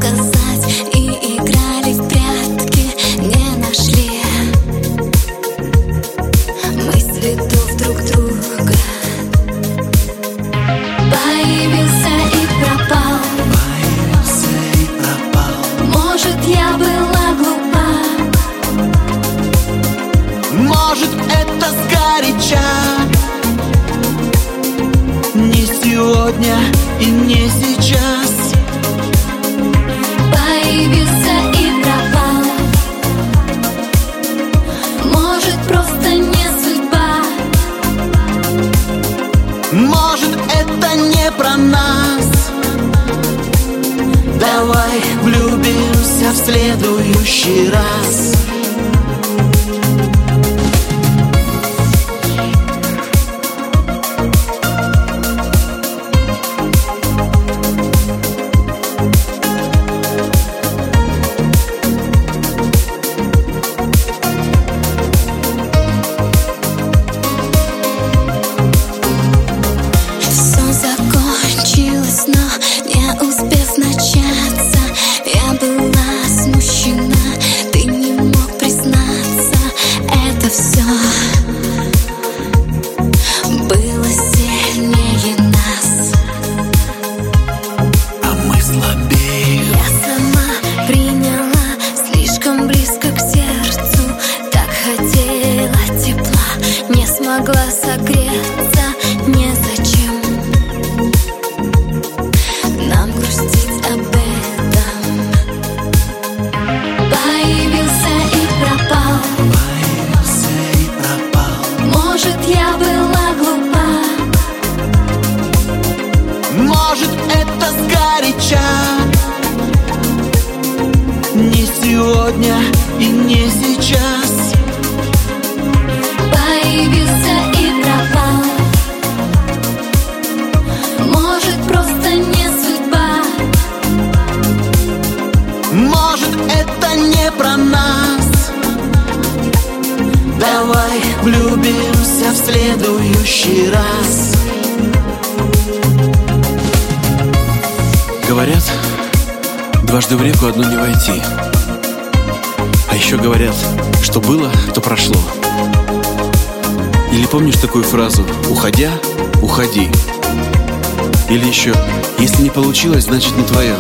сказать, и играли в прятки, не нашли мы следов друг друга. Появился и пропал. Появился и пропал. Может, я была глупа. Может, это сгоряча. Не сегодня и не сейчас. Появился и пропал. Может, просто не судьба. Может, это не про нас. Давай влюбимся в следующий раз. Но не успев начаться, я была смущена. Ты не мог признаться. Это все было сильнее нас, а мы слабее. я сама приняла слишком близко к сердцу. Так хотела тепла, не смогла согреться. Незачем нам грустить об этом. Появился и пропал. Появился и пропал. Может, я была глупа. Может, это сгоряча. Не сегодня и не сейчас. Появился и пропал. Может, просто не судьба. Может, это не про нас. Давай влюбимся в следующий раз. Говорят, дважды в реку одну не войти. А еще говорят, что было, то прошло. Или помнишь такую фразу: уходя, уходи. Или еще: если не получилось, значит не твое.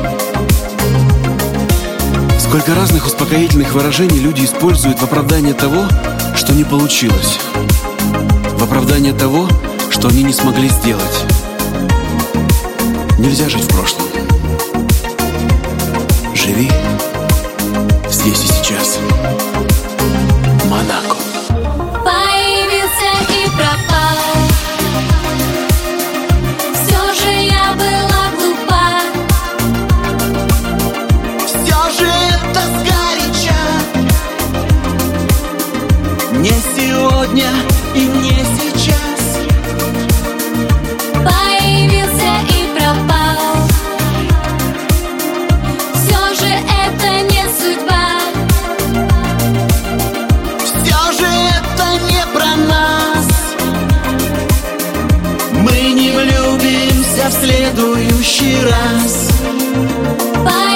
Сколько разных успокоительных выражений люди используют в оправдание того, что не получилось, в оправдание того, что они не смогли сделать. Нельзя жить в прошлом. Живи здесь и сейчас. Монако. Появился и пропал. Все же я была глупа. Все же это сгоряча. Не сегодня и не сейчас. Появился и пропал. Все же это не судьба. Все же это не про нас. Мы не влюбимся в следующий раз.